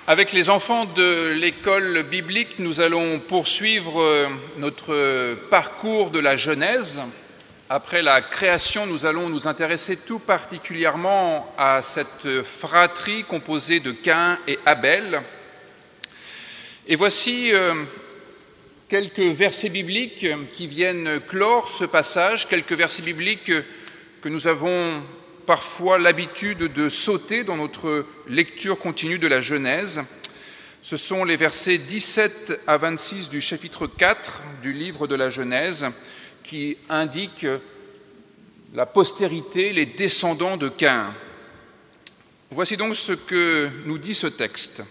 Avec les enfants de l'école biblique, nous allons poursuivre notre parcours de la Genèse. Après la création, nous allons nous intéresser tout particulièrement à cette fratrie composée de Caïn et Abel. Et voici quelques versets bibliques qui viennent clore ce passage, quelques versets bibliques que nous avons parfois l'habitude de sauter dans notre lecture continue de la Genèse. Ce sont les versets 17 à 26 du chapitre 4 du livre de la Genèse qui indiquent la postérité, les descendants de Caïn. Voici donc ce que nous dit ce texte.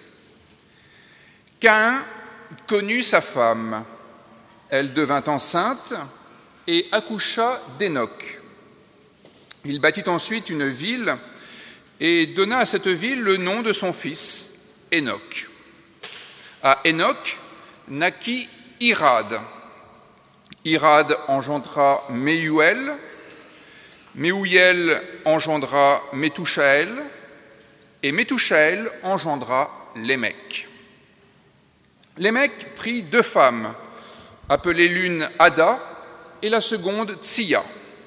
Caïn connut sa femme, elle devint enceinte et accoucha d'Hénoc. Il bâtit ensuite une ville et donna à cette ville le nom de son fils, Hénoc. À Hénoc naquit Irad. Irad engendra Méhuel. Méhuel engendra Métouchaël. Et Métouchaël engendra Lémec. Lémec prit 2 femmes, appelées l'une Ada et la seconde Tsiya.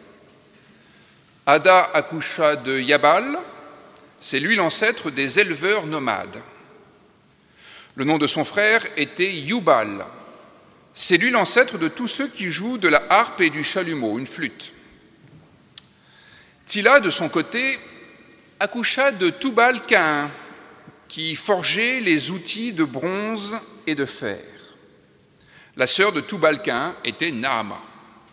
Ada accoucha de Yabal, c'est lui l'ancêtre des éleveurs nomades. Le nom de son frère était Yubal, c'est lui l'ancêtre de tous ceux qui jouent de la harpe et du chalumeau, une flûte. Tila, de son côté, accoucha de Tubal-Caïn, qui forgeait les outils de bronze et de fer. La sœur de Tubal-Caïn était Naama.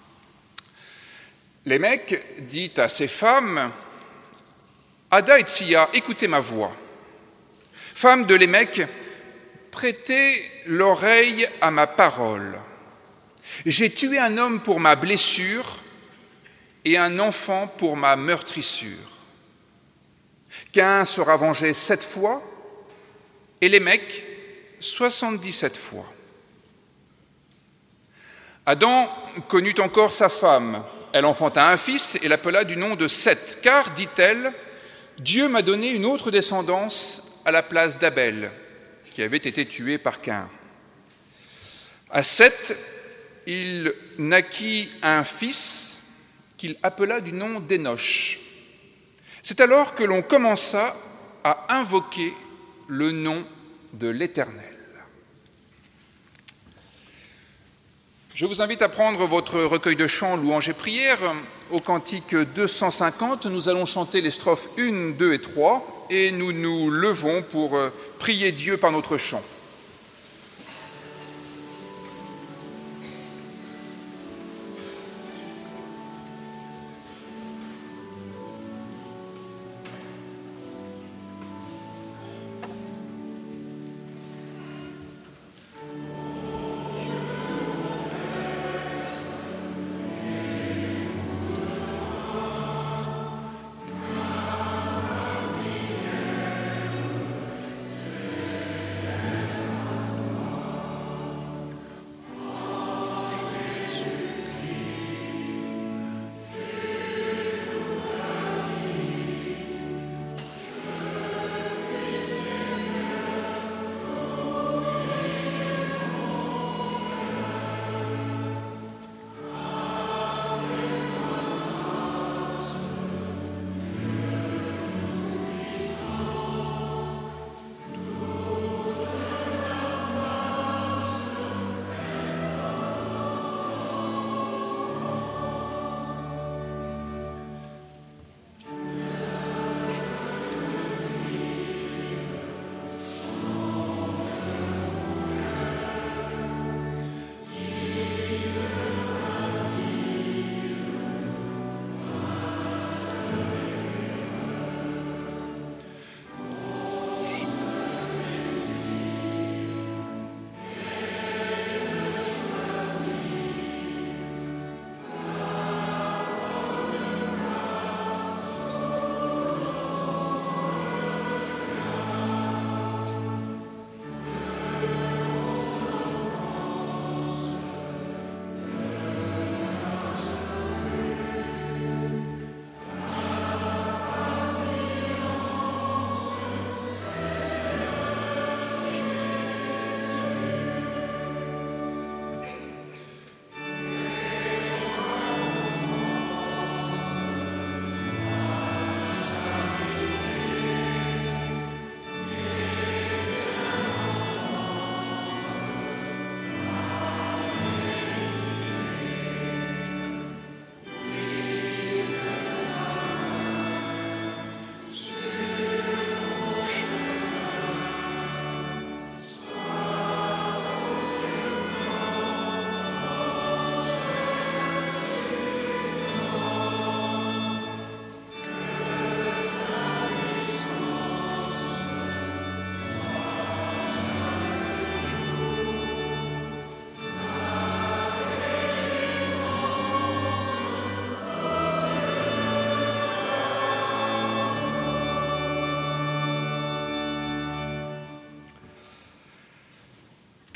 Lémec dit à ses femmes, « Ada et Tsiya, écoutez ma voix. Femmes de Lémec, prêtez l'oreille à ma parole. J'ai tué un homme pour ma blessure et un enfant pour ma meurtrissure. Caïn sera vengé 7 fois et Lémec 77 fois. Adam connut encore sa femme. Elle enfanta un fils et l'appela du nom de Seth, car, dit-elle, Dieu m'a donné une autre descendance à la place d'Abel, qui avait été tué par Caïn. À Seth, il naquit un fils qu'il appela du nom d'Énoch. C'est alors que l'on commença à invoquer le nom de l'Éternel. Je vous invite à prendre votre recueil de chants, louanges et prières. Au cantique 250, nous allons chanter les strophes 1, 2 et 3 et nous nous levons pour prier Dieu par notre chant.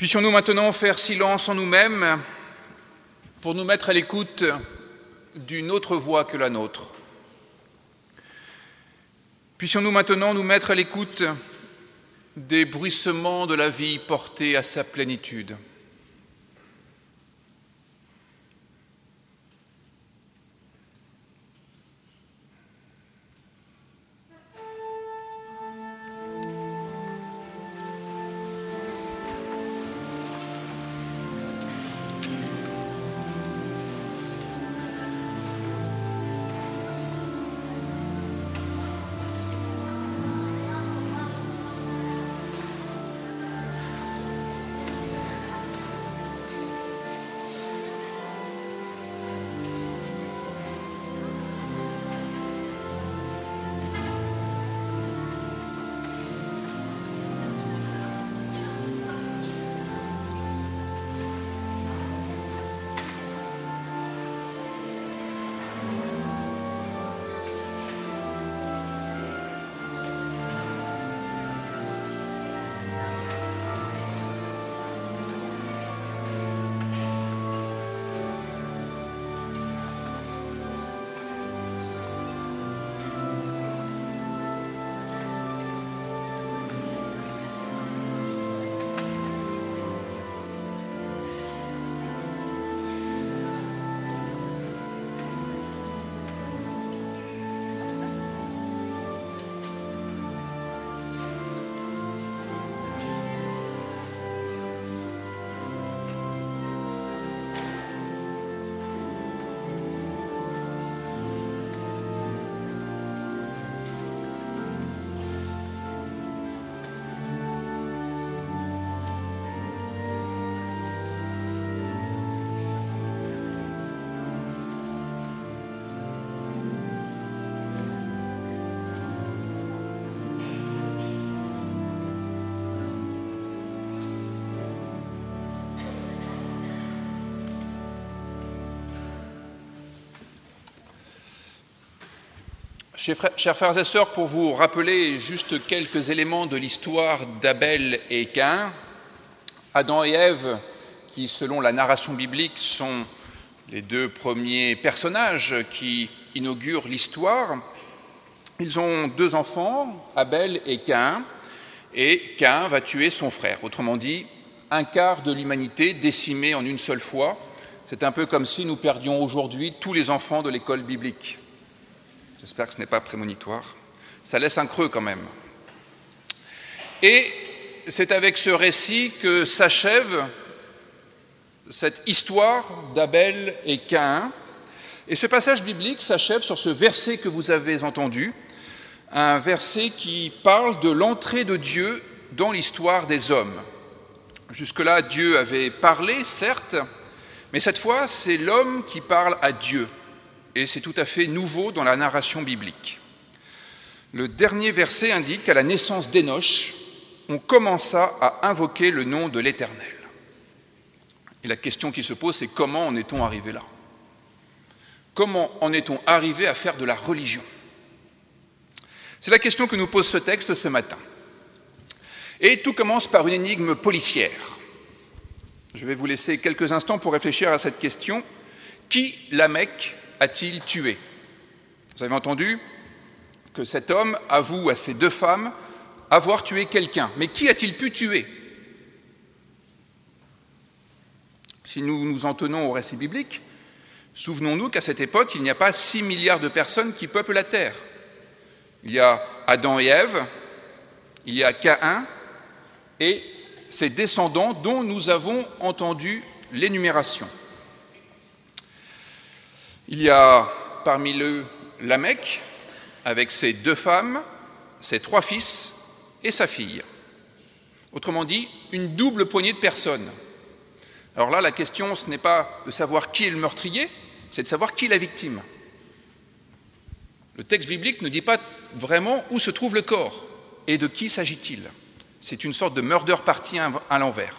Puissions-nous maintenant faire silence en nous-mêmes pour nous mettre à l'écoute d'une autre voix que la nôtre. Puissions-nous maintenant nous mettre à l'écoute des bruissements de la vie portés à sa plénitude. Chers frères et sœurs, pour vous rappeler juste quelques éléments de l'histoire d'Abel et Caïn, Adam et Ève, qui selon la narration biblique sont les deux premiers personnages qui inaugurent l'histoire, ils ont deux enfants, Abel et Caïn va tuer son frère. Autrement dit, un quart de l'humanité décimée en une seule fois. C'est un peu comme si nous perdions aujourd'hui tous les enfants de l'école biblique. J'espère que ce n'est pas prémonitoire. Ça laisse un creux quand même. Et c'est avec ce récit que s'achève cette histoire d'Abel et Caïn. Et ce passage biblique s'achève sur ce verset que vous avez entendu, un verset qui parle de l'entrée de Dieu dans l'histoire des hommes. Jusque-là, Dieu avait parlé, certes, mais cette fois, c'est l'homme qui parle à Dieu. Et c'est tout à fait nouveau dans la narration biblique. Le dernier verset indique qu'à la naissance d'Énoch, on commença à invoquer le nom de l'Éternel. Et la question qui se pose, c'est comment en est-on arrivé là? Comment en est-on arrivé à faire de la religion? C'est la question que nous pose ce texte ce matin. Et tout commence par une énigme policière. Je vais vous laisser quelques instants pour réfléchir à cette question. Qui Lamech a-t-il tué? Vous avez entendu que cet homme avoue à ses deux femmes avoir tué quelqu'un. Mais qui a-t-il pu tuer? Si nous nous en tenons au récit biblique, souvenons-nous qu'à cette époque, il n'y a pas 6 milliards de personnes qui peuplent la terre. Il y a Adam et Ève, il y a Caïn et ses descendants dont nous avons entendu l'énumération. Il y a parmi eux Lamech, avec ses deux femmes, ses 3 fils et sa fille. Autrement dit, une double poignée de personnes. Alors là, la question, ce n'est pas de savoir qui est le meurtrier, c'est de savoir qui est la victime. Le texte biblique ne dit pas vraiment où se trouve le corps et de qui s'agit-il. C'est une sorte de murder party à l'envers.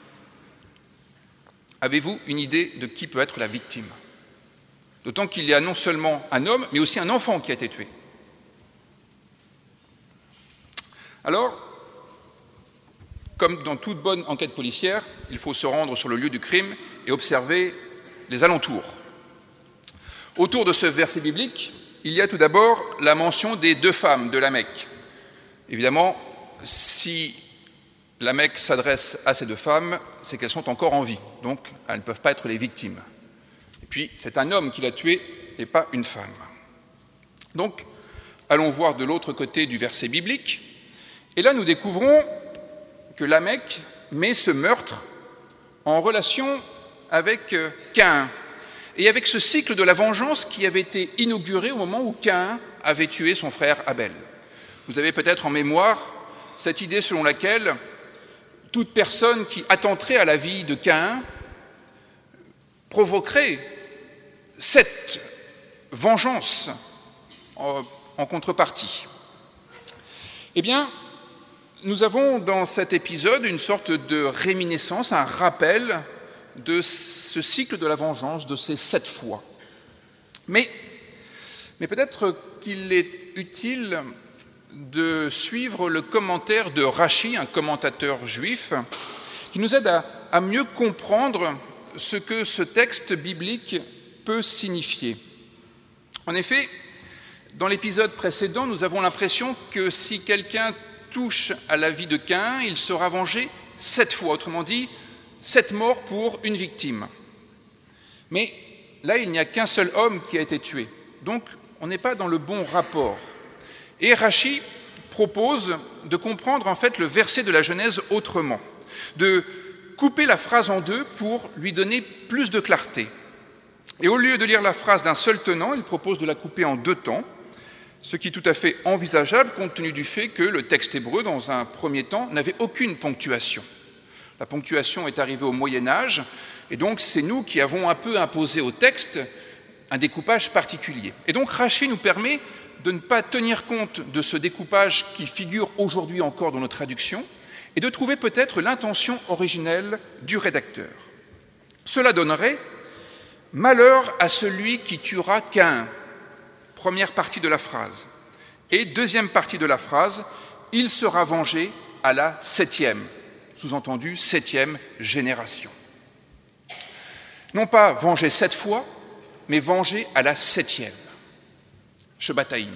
Avez-vous une idée de qui peut être la victime? D'autant qu'il y a non seulement un homme, mais aussi un enfant qui a été tué. Alors, Comme dans toute bonne enquête policière, il faut se rendre sur le lieu du crime et observer les alentours. Autour de ce verset biblique, il y a tout d'abord la mention des 2 femmes de Lamech. Évidemment, si Lamech s'adresse à ces 2 femmes, c'est qu'elles sont encore en vie, donc elles ne peuvent pas être les victimes. Et puis, c'est un homme qui l'a tuée et pas une femme. Donc, allons voir de l'autre côté du verset biblique, et là nous découvrons que Lamech met ce meurtre en relation avec Caïn, et avec ce cycle de la vengeance qui avait été inauguré au moment où Caïn avait tué son frère Abel. Vous avez peut-être en mémoire cette idée selon laquelle toute personne qui attenterait à la vie de Caïn provoquerait cette vengeance en contrepartie. Eh bien, nous avons dans cet épisode une sorte de réminiscence, un rappel de ce cycle de la vengeance, de ces 7 fois. Mais peut-être qu'il est utile de suivre le commentaire de Rachi, un commentateur juif, qui nous aide à mieux comprendre ce que ce texte biblique peut signifier. En effet, dans l'épisode précédent, nous avons l'impression que si quelqu'un touche à la vie de Caïn, il sera vengé 7 fois, autrement dit, 7 morts pour une victime. Mais là, il n'y a qu'un seul homme qui a été tué, donc on n'est pas dans le bon rapport. Et Rachi propose de comprendre en fait le verset de la Genèse autrement, de couper la phrase en 2 pour lui donner plus de clarté. Et au lieu de lire la phrase d'un seul tenant, il propose de la couper en 2 temps, ce qui est tout à fait envisageable compte tenu du fait que le texte hébreu, dans un premier temps, n'avait aucune ponctuation. La ponctuation est arrivée au Moyen-Âge, et donc c'est nous qui avons un peu imposé au texte un découpage particulier. Et donc Rachi nous permet de ne pas tenir compte de ce découpage qui figure aujourd'hui encore dans nos traductions, et de trouver peut-être l'intention originelle du rédacteur. Cela donnerait « Malheur à celui qui tuera Caïn », première partie de la phrase, et deuxième partie de la phrase, « Il sera vengé à la 7e », sous-entendu 7e génération. Non pas vengé 7 fois, mais vengé à la 7e, Shebataïm.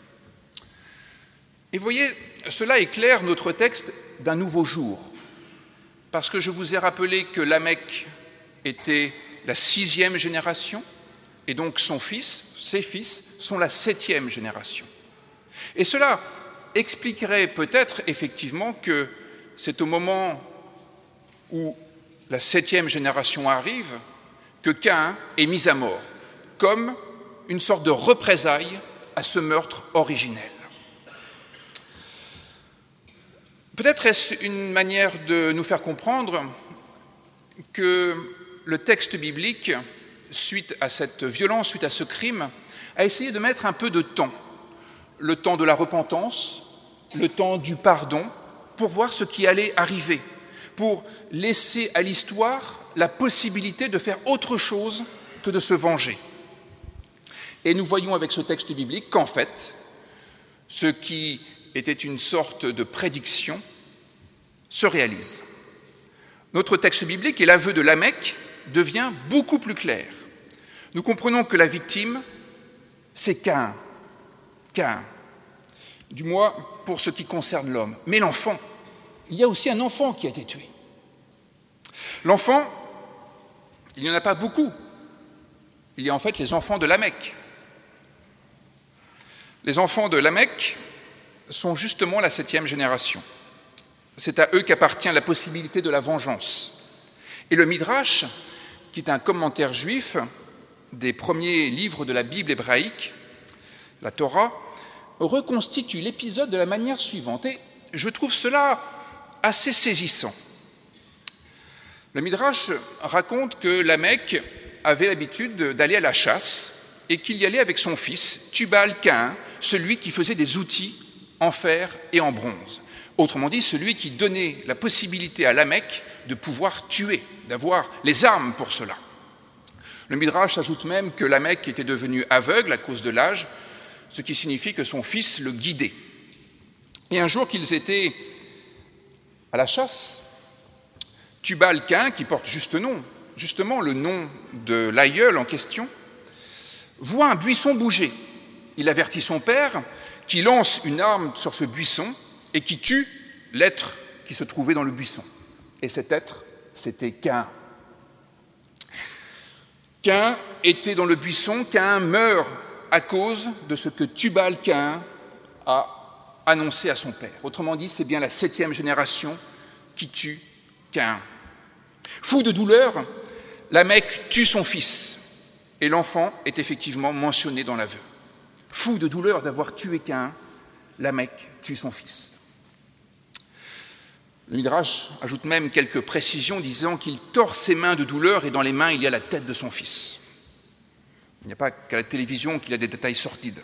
Et voyez, cela éclaire notre texte d'un nouveau jour, parce que je vous ai rappelé que Lamech était la 6e génération, et donc ses fils sont la 7e génération. Et cela expliquerait peut-être effectivement que c'est au moment où la 7e génération arrive que Caïn est mis à mort, comme une sorte de représailles à ce meurtre originel. Peut-être est-ce une manière de nous faire comprendre que le texte biblique, suite à cette violence, suite à ce crime, a essayé de mettre un peu de temps, le temps de la repentance, le temps du pardon, pour voir ce qui allait arriver, pour laisser à l'histoire la possibilité de faire autre chose que de se venger. Et nous voyons avec ce texte biblique qu'en fait, ce qui était une sorte de prédiction se réalise. Notre texte biblique et l'aveu de Lamech devient beaucoup plus clair. Nous comprenons que la victime, c'est Caïn, du moins pour ce qui concerne l'homme. Mais l'enfant, il y a aussi un enfant qui a été tué. L'enfant, il n'y en a pas beaucoup. Il y a en fait les enfants de Lamech. Les enfants de Lamech sont justement la 7e génération. C'est à eux qu'appartient la possibilité de la vengeance. Et le Midrash, qui est un commentaire juif des premiers livres de la Bible hébraïque, la Torah, reconstitue l'épisode de la manière suivante. Et je trouve cela assez saisissant. Le Midrash raconte que Lamech avait l'habitude d'aller à la chasse et qu'il y allait avec son fils, Tubal-Caïn, celui qui faisait des outils en fer et en bronze. Autrement dit, celui qui donnait la possibilité à Lamech de pouvoir tuer, d'avoir les armes pour cela. Le Midrash ajoute même que Lamech était devenu aveugle à cause de l'âge, ce qui signifie que son fils le guidait. Et un jour qu'ils étaient à la chasse, Tubal-Caïn, qui porte justement le nom de l'aïeul en question, voit un buisson bouger. Il avertit son père, qui lance une arme sur ce buisson et qui tue l'être qui se trouvait dans le buisson. Et cet être, c'était Caïn. Caïn était dans le buisson, Caïn meurt à cause de ce que Tubal-Caïn a annoncé à son père. Autrement dit, c'est bien la 7e génération qui tue Caïn. Fou de douleur, Lamech tue son fils et l'enfant est effectivement mentionné dans l'aveu. Fou de douleur d'avoir tué Caïn, Lamech tue son fils. Le Midrash ajoute même quelques précisions disant qu'il tord ses mains de douleur et dans les mains il y a la tête de son fils. Il n'y a pas qu'à la télévision qu'il y a des détails sordides.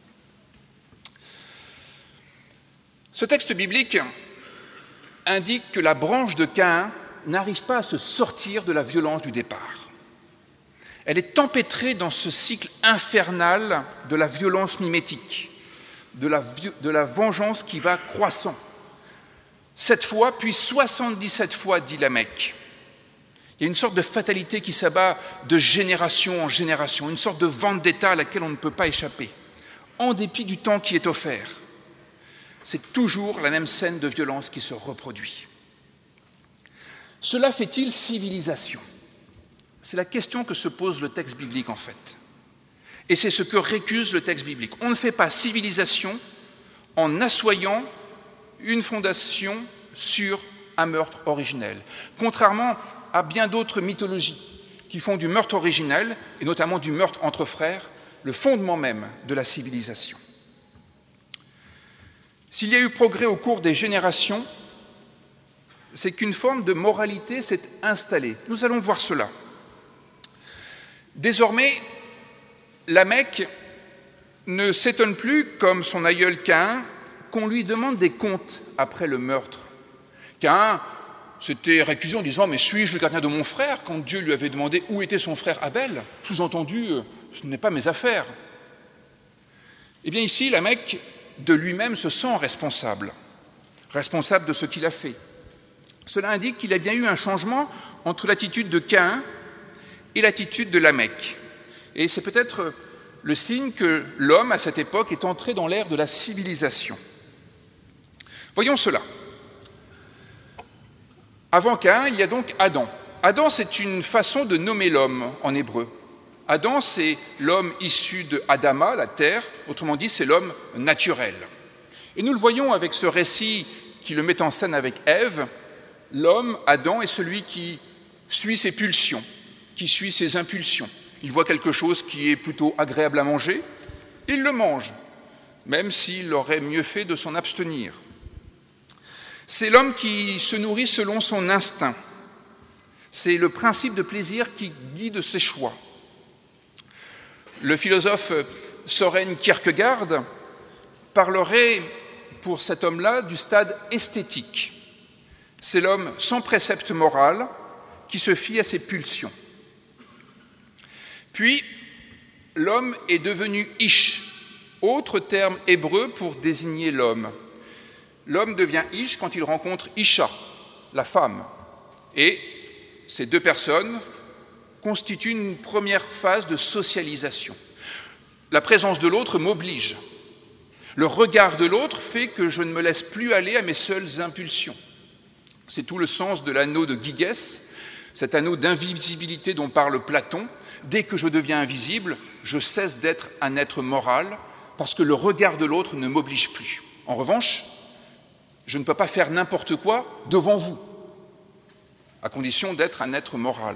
Ce texte biblique indique que la branche de Caïn n'arrive pas à se sortir de la violence du départ. Elle est empêtrée dans ce cycle infernal de la violence mimétique, de la vengeance qui va croissant. 7 fois, puis 77 fois, dit Lamech. Il y a une sorte de fatalité qui s'abat de génération en génération, une sorte de vendetta à laquelle on ne peut pas échapper, en dépit du temps qui est offert. C'est toujours la même scène de violence qui se reproduit. Cela fait-il civilisation ? C'est la question que se pose le texte biblique en fait. Et c'est ce que récuse le texte biblique. On ne fait pas civilisation en assoyant une fondation sur un meurtre originel, contrairement à bien d'autres mythologies qui font du meurtre originel, et notamment du meurtre entre frères, le fondement même de la civilisation. S'il y a eu progrès au cours des générations, c'est qu'une forme de moralité s'est installée. Nous allons voir cela. Désormais, Lamech ne s'étonne plus, comme son aïeul Caïn, qu'on lui demande des comptes après le meurtre. Caïn s'était récusé en disant « Mais suis-je le gardien de mon frère ?» quand Dieu lui avait demandé où était son frère Abel. Sous-entendu, ce n'est pas mes affaires. Eh bien ici, Lamech, de lui-même, se sent responsable de ce qu'il a fait. Cela indique qu'il y a bien eu un changement entre l'attitude de Caïn et l'attitude de Lamech. Et c'est peut-être le signe que l'homme, à cette époque, est entré dans l'ère de la civilisation. Voyons cela. Avant Caïn, il y a donc Adam. Adam, c'est une façon de nommer l'homme en hébreu. Adam, c'est l'homme issu de Adama, la terre, autrement dit, c'est l'homme naturel. Et nous le voyons avec ce récit qui le met en scène avec Ève. L'homme, Adam, est celui qui suit ses pulsions, qui suit ses impulsions. Il voit quelque chose qui est plutôt agréable à manger, il le mange, même s'il aurait mieux fait de s'en abstenir. C'est l'homme qui se nourrit selon son instinct. C'est le principe de plaisir qui guide ses choix. Le philosophe Søren Kierkegaard parlerait pour cet homme-là du stade esthétique. C'est l'homme sans précepte moral qui se fie à ses pulsions. Puis, l'homme est devenu ish, autre terme hébreu pour désigner l'homme. L'homme devient ish quand il rencontre Isha, la femme. Et ces deux personnes constituent une première phase de socialisation. La présence de l'autre m'oblige. Le regard de l'autre fait que je ne me laisse plus aller à mes seules impulsions. C'est tout le sens de l'anneau de Gyges, cet anneau d'invisibilité dont parle Platon. Dès que je deviens invisible, je cesse d'être un être moral parce que le regard de l'autre ne m'oblige plus. En revanche, je ne peux pas faire n'importe quoi devant vous, à condition d'être un être moral.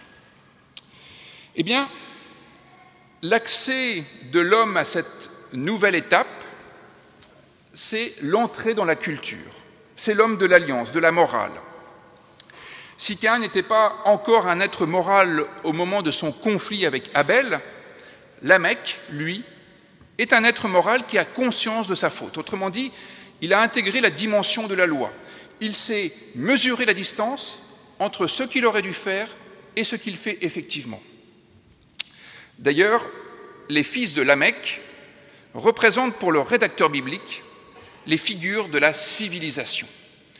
Eh bien, l'accès de l'homme à cette nouvelle étape, c'est l'entrée dans la culture. C'est l'homme de l'alliance, de la morale. Si Caïn n'était pas encore un être moral au moment de son conflit avec Abel, Lamech, lui, est un être moral qui a conscience de sa faute. Autrement dit, il a intégré la dimension de la loi. Il sait mesurer la distance entre ce qu'il aurait dû faire et ce qu'il fait effectivement. D'ailleurs, les fils de Lamech représentent pour le rédacteur biblique les figures de la civilisation.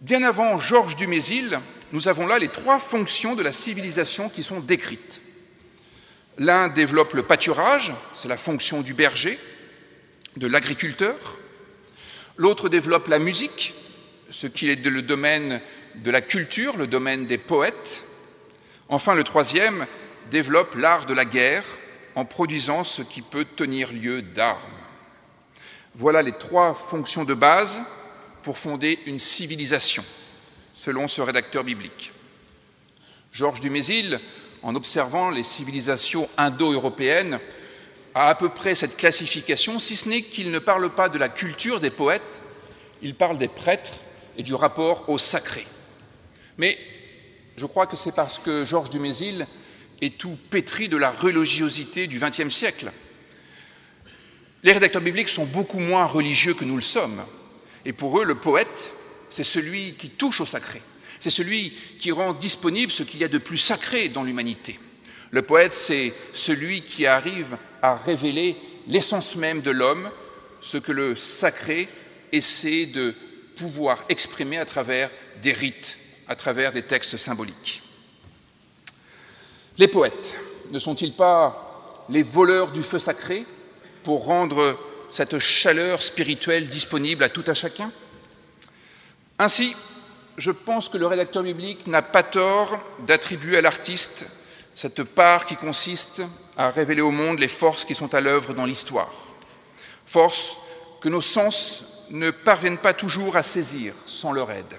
Bien avant Georges Dumézil, nous avons là les 3 fonctions de la civilisation qui sont décrites. L'un développe le pâturage, c'est la fonction du berger, de l'agriculteur. L'autre développe la musique, ce qui est le domaine de la culture, le domaine des poètes. Enfin, le troisième développe l'art de la guerre en produisant ce qui peut tenir lieu d'armes. Voilà les 3 fonctions de base pour fonder une civilisation, selon ce rédacteur biblique. Georges Dumézil, en observant les civilisations indo-européennes, a à peu près cette classification, si ce n'est qu'il ne parle pas de la culture des poètes, il parle des prêtres et du rapport au sacré. Mais je crois que c'est parce que Georges Dumézil est tout pétri de la religiosité du XXe siècle. Les rédacteurs bibliques sont beaucoup moins religieux que nous le sommes. Et pour eux, le poète, c'est celui qui touche au sacré. C'est celui qui rend disponible ce qu'il y a de plus sacré dans l'humanité. Le poète, c'est celui qui arrive à révéler l'essence même de l'homme, ce que le sacré essaie de pouvoir exprimer à travers des rites, à travers des textes symboliques. Les poètes ne sont-ils pas les voleurs du feu sacré pour rendre cette chaleur spirituelle disponible à tout à chacun? Ainsi, je pense que le rédacteur biblique n'a pas tort d'attribuer à l'artiste cette part qui consiste à révéler au monde les forces qui sont à l'œuvre dans l'histoire, forces que nos sens ne parviennent pas toujours à saisir sans leur aide.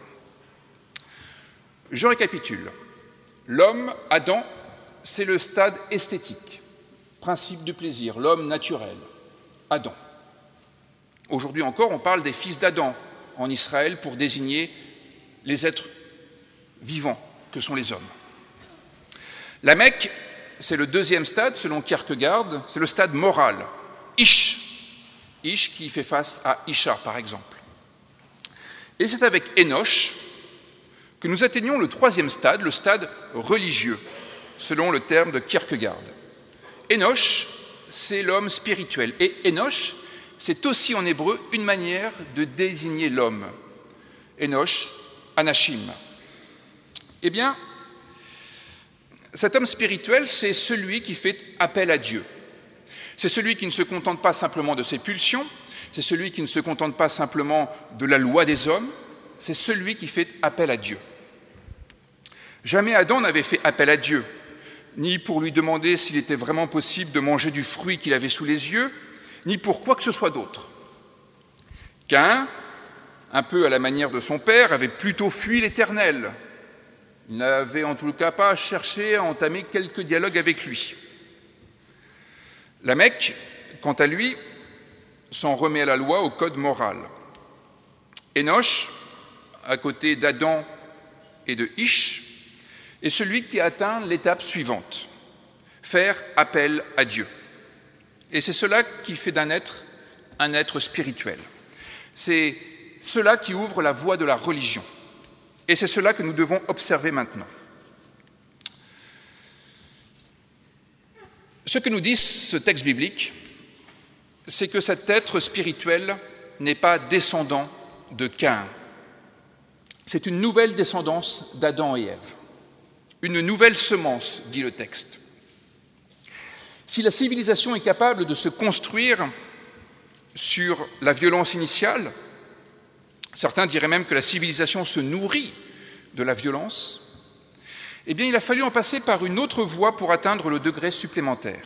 Je récapitule. L'homme, Adam, c'est le stade esthétique, principe du plaisir, l'homme naturel, Adam. Aujourd'hui encore, on parle des fils d'Adam en Israël pour désigner les êtres vivants que sont les hommes. La Mecque, c'est le 2e stade, selon Kierkegaard, c'est le stade moral, Ish. Ish qui fait face à Isha, par exemple. Et c'est avec Enoch que nous atteignons le 3e stade, le stade religieux, selon le terme de Kierkegaard. Enoch, c'est l'homme spirituel. Et Enoch, c'est aussi en hébreu une manière de désigner l'homme. Enoch, Anachim. Eh bien, cet homme spirituel, c'est celui qui fait appel à Dieu. C'est celui qui ne se contente pas simplement de ses pulsions, c'est celui qui ne se contente pas simplement de la loi des hommes, c'est celui qui fait appel à Dieu. Jamais Adam n'avait fait appel à Dieu, ni pour lui demander s'il était vraiment possible de manger du fruit qu'il avait sous les yeux, ni pour quoi que ce soit d'autre. Caïn, un peu à la manière de son père, avait plutôt fui l'Éternel. Il n'avait en tout cas pas cherché à entamer quelques dialogues avec lui. La Mecque, quant à lui, s'en remet à la loi, au code moral. Enoch, à côté d'Adam et de Ish, est celui qui atteint l'étape suivante, faire appel à Dieu. Et c'est cela qui fait d'un être un être spirituel. C'est cela qui ouvre la voie de la religion. Et c'est cela que nous devons observer maintenant. Ce que nous dit ce texte biblique, c'est que cet être spirituel n'est pas descendant de Caïn. C'est une nouvelle descendance d'Adam et Ève. Une nouvelle semence, dit le texte. Si la civilisation est capable de se construire sur la violence initiale, certains diraient même que la civilisation se nourrit de la violence, eh bien il a fallu en passer par une autre voie pour atteindre le degré supplémentaire.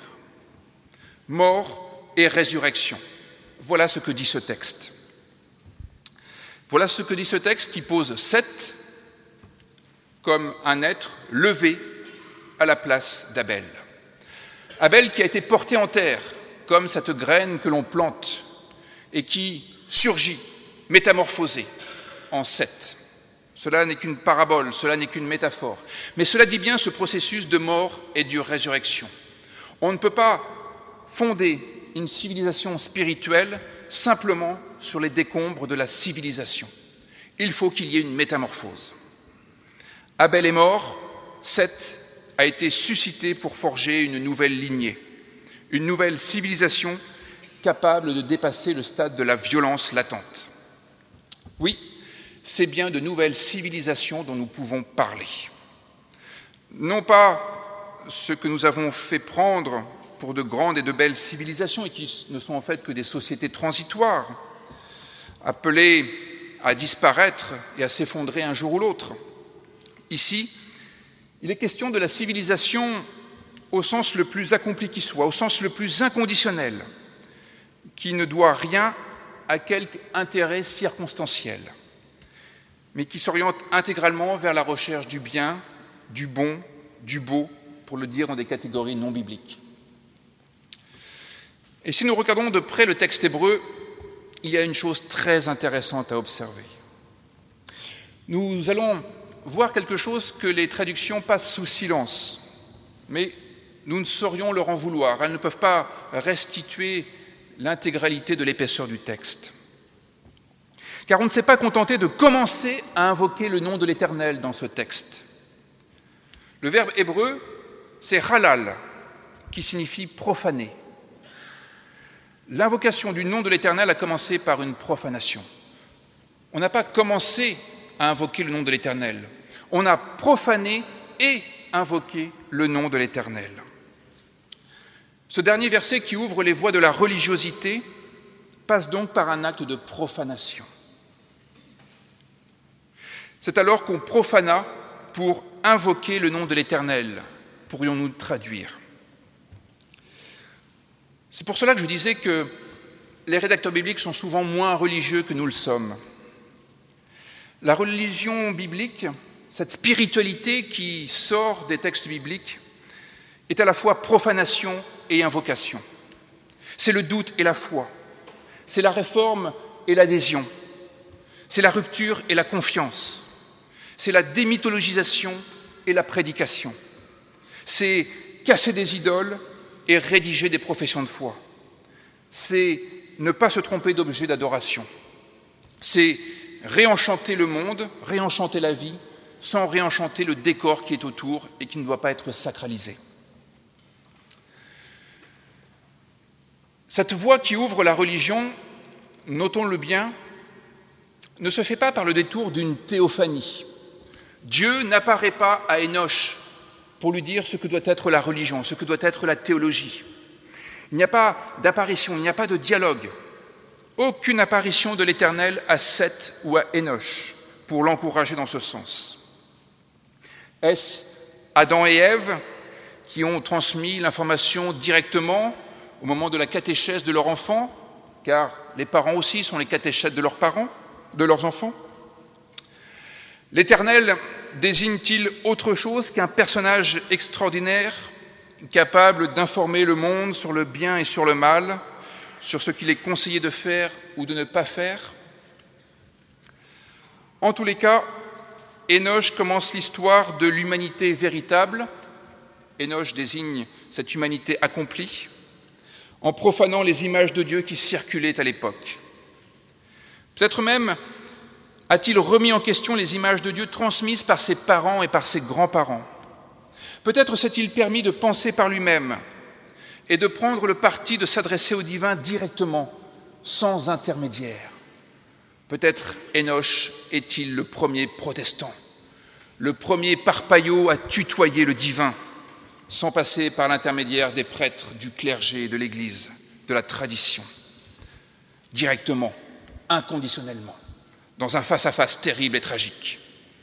Mort et résurrection. Voilà ce que dit ce texte. Voilà ce que dit ce texte qui pose Seth comme un être levé à la place d'Abel. Abel qui a été porté en terre comme cette graine que l'on plante et qui surgit, métamorphosé en Seth. Cela n'est qu'une parabole, cela n'est qu'une métaphore. Mais cela dit bien ce processus de mort et de résurrection. On ne peut pas fonder une civilisation spirituelle simplement sur les décombres de la civilisation. Il faut qu'il y ait une métamorphose. Abel est mort, Seth a été suscité pour forger une nouvelle lignée, une nouvelle civilisation capable de dépasser le stade de la violence latente. Oui, c'est bien de nouvelles civilisations dont nous pouvons parler. Non pas ce que nous avons fait prendre pour de grandes et de belles civilisations et qui ne sont en fait que des sociétés transitoires, appelées à disparaître et à s'effondrer un jour ou l'autre. Ici, il est question de la civilisation au sens le plus accompli qui soit, au sens le plus inconditionnel, qui ne doit rien à quelque intérêt circonstanciel, mais qui s'oriente intégralement vers la recherche du bien, du bon, du beau, pour le dire dans des catégories non bibliques. Et si nous regardons de près le texte hébreu, il y a une chose très intéressante à observer. Nous allons voir quelque chose que les traductions passent sous silence, mais nous ne saurions leur en vouloir. Elles ne peuvent pas restituer l'intégralité de l'épaisseur du texte. Car on ne s'est pas contenté de commencer à invoquer le nom de l'Éternel dans ce texte. Le verbe hébreu, c'est halal, qui signifie profaner. L'invocation du nom de l'Éternel a commencé par une profanation. On n'a pas commencé à invoquer le nom de l'Éternel. On a profané et invoqué le nom de l'Éternel. Ce dernier verset qui ouvre les voies de la religiosité passe donc par un acte de profanation. C'est alors qu'on profana pour invoquer le nom de l'Éternel, pourrions-nous traduire. C'est pour cela que je disais que les rédacteurs bibliques sont souvent moins religieux que nous le sommes. La religion biblique, cette spiritualité qui sort des textes bibliques, est à la fois profanation et invocation. C'est le doute et la foi, c'est la réforme et l'adhésion, c'est la rupture et la confiance, c'est la démythologisation et la prédication, c'est casser des idoles et rédiger des professions de foi, c'est ne pas se tromper d'objet d'adoration, c'est réenchanter le monde, réenchanter la vie, sans réenchanter le décor qui est autour et qui ne doit pas être sacralisé. Cette voie qui ouvre la religion, notons-le bien, ne se fait pas par le détour d'une théophanie. Dieu n'apparaît pas à Hénoch pour lui dire ce que doit être la religion, ce que doit être la théologie. Il n'y a pas d'apparition, il n'y a pas de dialogue. Aucune apparition de l'Éternel à Seth ou à Hénoch pour l'encourager dans ce sens. Est-ce Adam et Ève qui ont transmis l'information directement au moment de la catéchèse de leur enfant, car les parents aussi sont les catéchètes de leurs parents, de leurs enfants? L'Éternel désigne-t-il autre chose qu'un personnage extraordinaire, capable d'informer le monde sur le bien et sur le mal, sur ce qu'il est conseillé de faire ou de ne pas faire? En tous les cas, Hénoch commence l'histoire de l'humanité véritable. Hénoch désigne cette humanité accomplie, en profanant les images de Dieu qui circulaient à l'époque. Peut-être même a-t-il remis en question les images de Dieu transmises par ses parents et par ses grands-parents. Peut-être s'est-il permis de penser par lui-même et de prendre le parti de s'adresser au divin directement, sans intermédiaire. Peut-être Hénoch est-il le premier protestant, le premier parpaillot à tutoyer le divin, sans passer par l'intermédiaire des prêtres, du clergé et de l'Église, de la tradition, directement, inconditionnellement, dans un face-à-face terrible et tragique.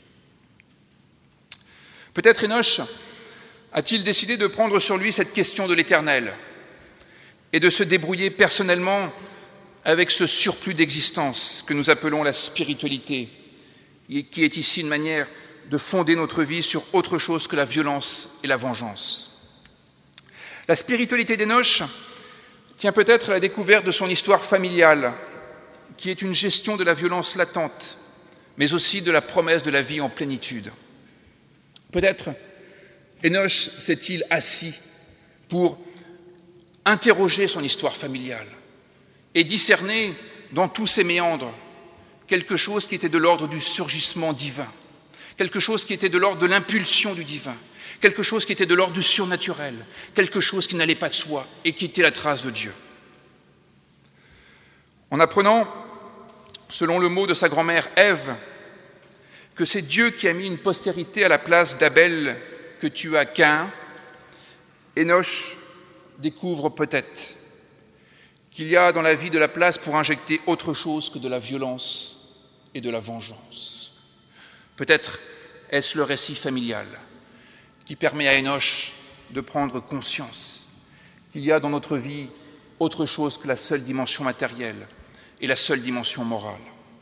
Peut-être Hénoch a-t-il décidé de prendre sur lui cette question de l'Éternel et de se débrouiller personnellement avec ce surplus d'existence que nous appelons la spiritualité, et qui est ici une manière de fonder notre vie sur autre chose que la violence et la vengeance. La spiritualité d'Hénoch tient peut-être à la découverte de son histoire familiale, qui est une gestion de la violence latente, mais aussi de la promesse de la vie en plénitude. Peut-être Hénoch s'est-il assis pour interroger son histoire familiale et discerner dans tous ses méandres quelque chose qui était de l'ordre du surgissement divin, quelque chose qui était de l'ordre de l'impulsion du divin, quelque chose qui était de l'ordre du surnaturel, quelque chose qui n'allait pas de soi et qui était la trace de Dieu. En apprenant, selon le mot de sa grand-mère Ève, que c'est Dieu qui a mis une postérité à la place d'Abel que tua Caïn, Enoch découvre peut-être qu'il y a dans la vie de la place pour injecter autre chose que de la violence et de la vengeance. Peut-être est-ce le récit familial qui permet à Enoch de prendre conscience qu'il y a dans notre vie autre chose que la seule dimension matérielle et la seule dimension morale.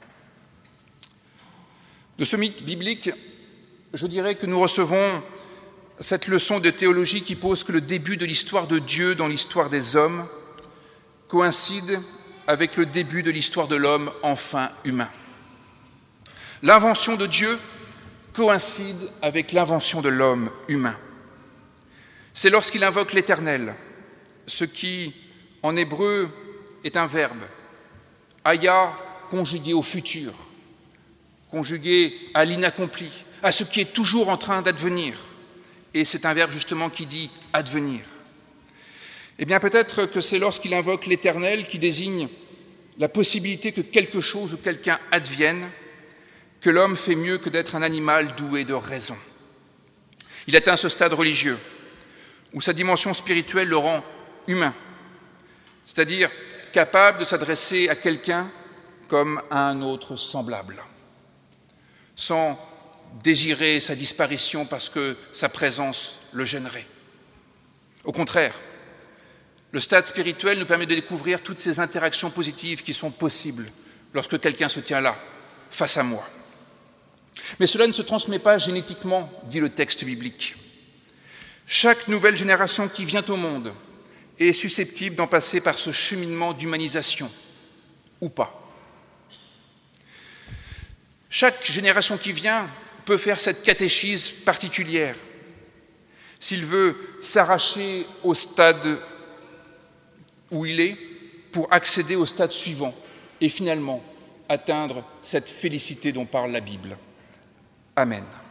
De ce mythe biblique, je dirais que nous recevons cette leçon de théologie qui pose que le début de l'histoire de Dieu dans l'histoire des hommes coïncide avec le début de l'histoire de l'homme enfin humain. L'invention de Dieu coïncide avec l'invention de l'homme humain. C'est lorsqu'il invoque l'Éternel, ce qui, en hébreu, est un verbe, aya conjugué au futur, conjugué à l'inaccompli, à ce qui est toujours en train d'advenir. Et c'est un verbe justement qui dit « advenir ». Eh bien peut-être que c'est lorsqu'il invoque l'Éternel qui désigne la possibilité que quelque chose ou quelqu'un advienne, que l'homme fait mieux que d'être un animal doué de raison. Il atteint ce stade religieux où sa dimension spirituelle le rend humain, c'est-à-dire capable de s'adresser à quelqu'un comme à un autre semblable, sans désirer sa disparition parce que sa présence le gênerait. Au contraire, le stade spirituel nous permet de découvrir toutes ces interactions positives qui sont possibles lorsque quelqu'un se tient là, face à moi. Mais cela ne se transmet pas génétiquement, dit le texte biblique. Chaque nouvelle génération qui vient au monde est susceptible d'en passer par ce cheminement d'humanisation, ou pas. Chaque génération qui vient peut faire cette catéchise particulière s'il veut s'arracher au stade où il est pour accéder au stade suivant et finalement atteindre cette félicité dont parle la Bible. Amen.